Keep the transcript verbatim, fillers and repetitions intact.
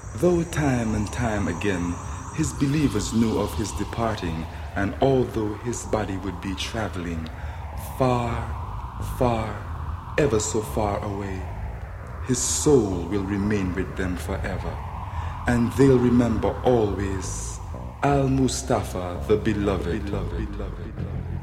Though time and time again his believers knew of his departing, and although his body would be traveling far, far, ever so far away, his soul will remain with them forever, and they'll remember always Al Mustafa, the beloved. beloved, beloved, beloved.